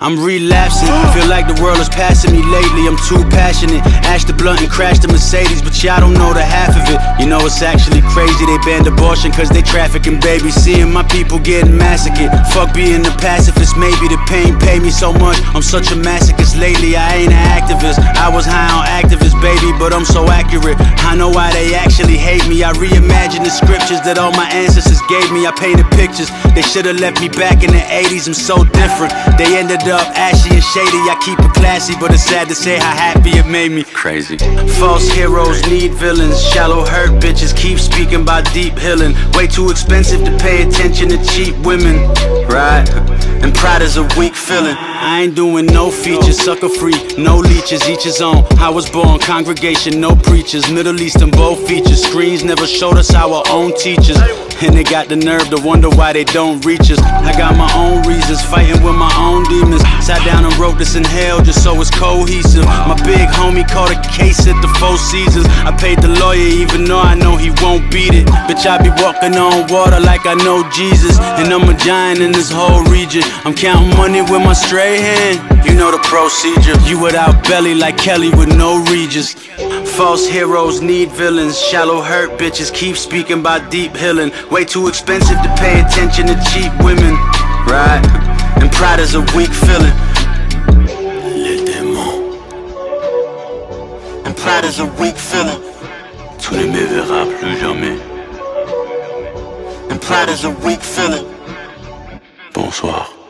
I'm relapsing. Feel like the world is passing me lately. I'm too passionate. Ash the blunt and crash the Mercedes, but y'all don't know the half of it. You know it's actually crazy. They banned abortion cause they trafficking babies. Seeing my people getting massacred. Fuck being a pacifist. Maybe the pain pay me so much. I'm such a masochist lately. I ain't an activist. I was high on activists, baby, but I'm so accurate. I know why they actually hate me. I reimagine the scriptures that all my ancestors gave me. I painted pictures. They should've left me back in the 80s. I'm so different. They ended up ashy and shady. I keep it classy, but it's sad to say how happy it made me. Crazy. False heroes need villains. Shallow hurt bitches keep speaking about deep healing. Way too expensive to pay attention to cheap women, right? And pride is a weak feeling. I ain't doing no features, sucker free, no leeches, each his own. I was born, congregation, no preachers. Middle Eastern, both features. Screens never showed us our own teachers. And they got the nerve to wonder why they don't reach us. I got my own reasons, fighting with my own demons. Sat down and wrote this in hell just so it's cohesive. My big homie caught a case at the Four Seasons. I paid the lawyer even though I know he won't beat it. Bitch, I be walking on water like I know Jesus. And I'm a giant in this whole region. I'm counting money with my straight hand. You know the procedure. You without belly like Kelly with no Regis. False heroes need villains. Shallow hurt bitches keep speaking about deep healing. Way too expensive to pay attention to cheap women, right? And pride is a weak feeling. Les démons. And pride is a weak feeling. Tu ne me verras plus jamais. And pride is a weak feeling. Bonsoir.